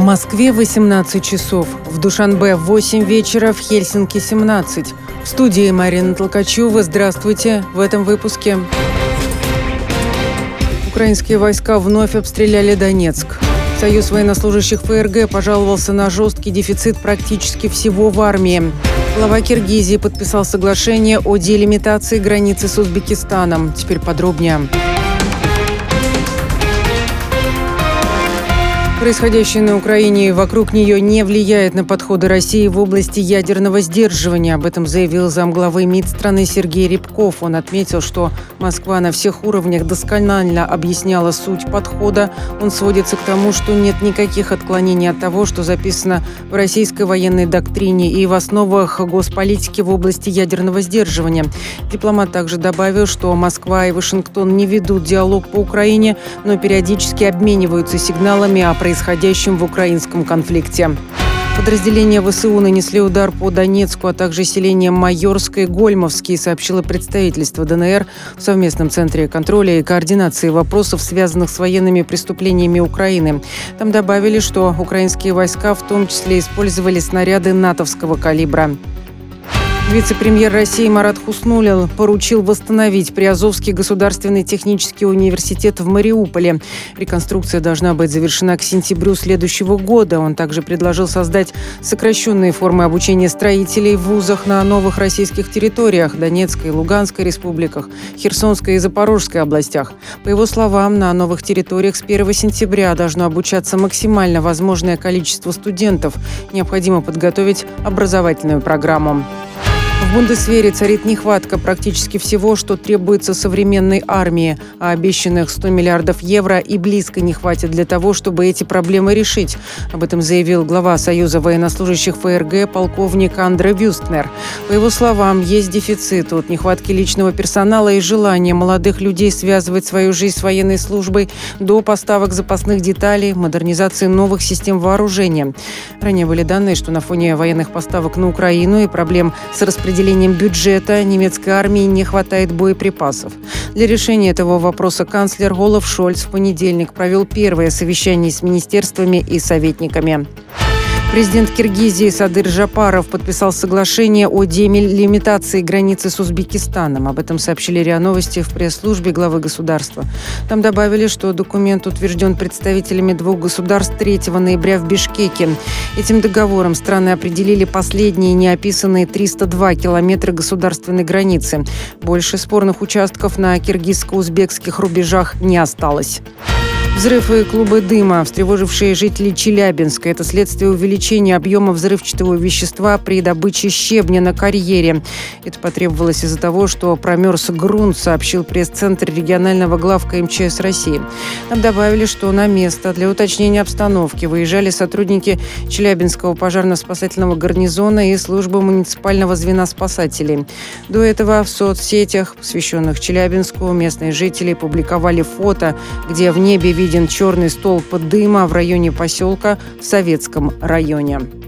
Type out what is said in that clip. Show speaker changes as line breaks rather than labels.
В Москве 18 часов, в Душанбе 8 вечера, в Хельсинки 17. В студии Марина Толкачева. Здравствуйте. В этом выпуске. Украинские войска вновь обстреляли Донецк. Союз военнослужащих ФРГ пожаловался на жесткий дефицит практически всего в армии. Глава Киргизии подписал соглашение о делимитации границы с Узбекистаном. Теперь подробнее. Происходящее на Украине и вокруг нее не влияет на подходы России в области ядерного сдерживания. Об этом заявил замглавы МИД страны Сергей Рябков. Он отметил, что Москва на всех уровнях досконально объясняла суть подхода. Он сводится к тому, что нет никаких отклонений от того, что записано в российской военной доктрине и в основах госполитики в области ядерного сдерживания. Дипломат также добавил, что Москва и Вашингтон не ведут диалог по Украине, но периодически обмениваются сигналами о происходящем в украинском конфликте. Подразделения ВСУ нанесли удар по Донецку, а также селениям Майорское и Гольмовские, сообщило представительство ДНР в совместном центре контроля и координации вопросов, связанных с военными преступлениями Украины. Там добавили, что украинские войска в том числе использовали снаряды натовского калибра. Вице-премьер России Марат Хуснуллин поручил восстановить Приазовский государственный технический университет в Мариуполе. Реконструкция должна быть завершена к сентябрю следующего года. Он также предложил создать сокращенные формы обучения строителей в вузах на новых российских территориях – Донецкой и Луганской республиках, Херсонской и Запорожской областях. По его словам, на новых территориях с 1 сентября должно обучаться максимально возможное количество студентов. Необходимо подготовить образовательную программу. В Бундесвере царит нехватка практически всего, что требуется современной армии, а обещанных 100 миллиардов евро и близко не хватит для того, чтобы эти проблемы решить. Об этом заявил глава Союза военнослужащих ФРГ полковник Андре Вюстнер. По его словам, есть дефицит от нехватки личного персонала и желания молодых людей связывать свою жизнь с военной службой до поставок запасных деталей, модернизации новых систем вооружения. Ранее были данные, что на фоне военных поставок на Украину и проблем с распределением бюджета немецкой армии не хватает боеприпасов. Для решения этого вопроса канцлер Олаф Шольц в понедельник провел первое совещание с министерствами и советниками. Президент Киргизии Садыр Жапаров подписал соглашение о делимитации границы с Узбекистаном. Об этом сообщили РИА Новости в пресс-службе главы государства. Там добавили, что документ утвержден представителями двух государств 3 ноября в Бишкеке. Этим договором страны определили последние неописанные 302 километра государственной границы. Больше спорных участков на киргизско-узбекских рубежах не осталось. Взрыв и клубы дыма, встревожившие жителей Челябинска. Это следствие увеличения объема взрывчатого вещества при добыче щебня на карьере. Это потребовалось из-за того, что промерз грунт, сообщил пресс-центр регионального главка МЧС России. Там добавили, что на место для уточнения обстановки выезжали сотрудники Челябинского пожарно-спасательного гарнизона и службы муниципального звена спасателей. До этого в соцсетях, посвященных Челябинску, местные жители публиковали фото, где в небе виден черный столб дыма в районе поселка в Советском районе.